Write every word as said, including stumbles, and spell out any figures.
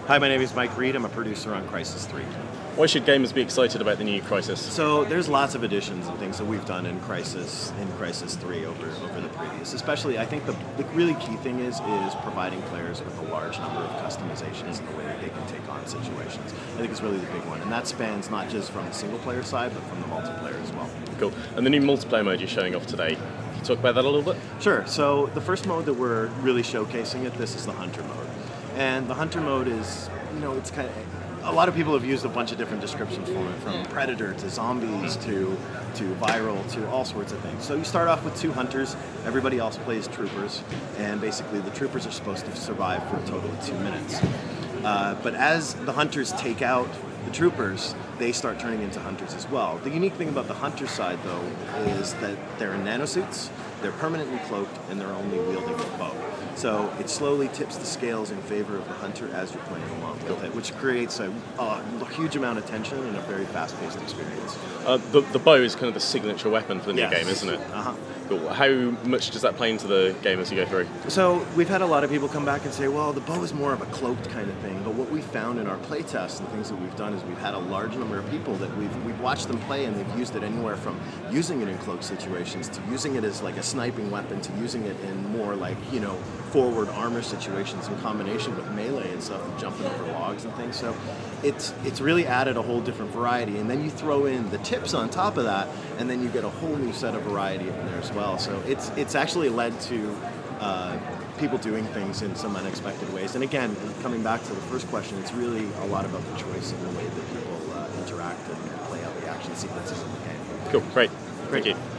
Hi, my name is Mike Reed. I'm a producer on Crysis three. Why should gamers be excited about the new Crysis? So there's lots of additions and things that we've done in Crysis in Crysis three over over the previous. Especially, I think the, the really key thing is is providing players with a large number of customizations in the way that they can take on situations. I think it's really the big one, and that spans not just from the single player side, but from the multiplayer as well. Cool. And the new multiplayer mode you're showing off today, can you talk about that a little bit? Sure. So the first mode that we're really showcasing at this is the Hunter mode, and the Hunter mode is, you know, it's kind of, a lot of people have used a bunch of different descriptions for it, from Predator to zombies to to viral to all sorts of things. So you start off with two hunters, everybody else plays troopers, and basically the troopers are supposed to survive for a total of two minutes. Uh, but as the hunters take out the troopers, they start turning into hunters as well. The unique thing about the hunter side, though, is that they're in nanosuits, they're permanently cloaked, and they're only wielding a bow. So it slowly tips the scales in favor of the hunter as you're playing along with it, which creates a, a huge amount of tension and a very fast-paced experience. Uh, the, the bow is kind of the signature weapon for the new Yes. game, isn't it? Uh-huh. Cool. How much does that play into the game as you go through? So we've had a lot of people come back and say, well, the bow is more of a cloaked kind of thing. But what we found in our playtests and things that we've done is we've had a large number of people that we've we've watched them play, and they've used it anywhere from using it in cloaked situations to using it as like a sniping weapon to using it in more like, you know, forward armor situations in combination with melee and stuff, and jumping over logs and things. So it's it's really added a whole different variety. And then you throw in the tips on top of that, and then you get a whole new set of variety in there as well. So it's it's actually led to uh, people doing things in some unexpected ways. And again, coming back to the first question, it's really a lot about the choice and the way that people uh, interact and play out the action sequences in the game. Cool, great. Great. Thank you.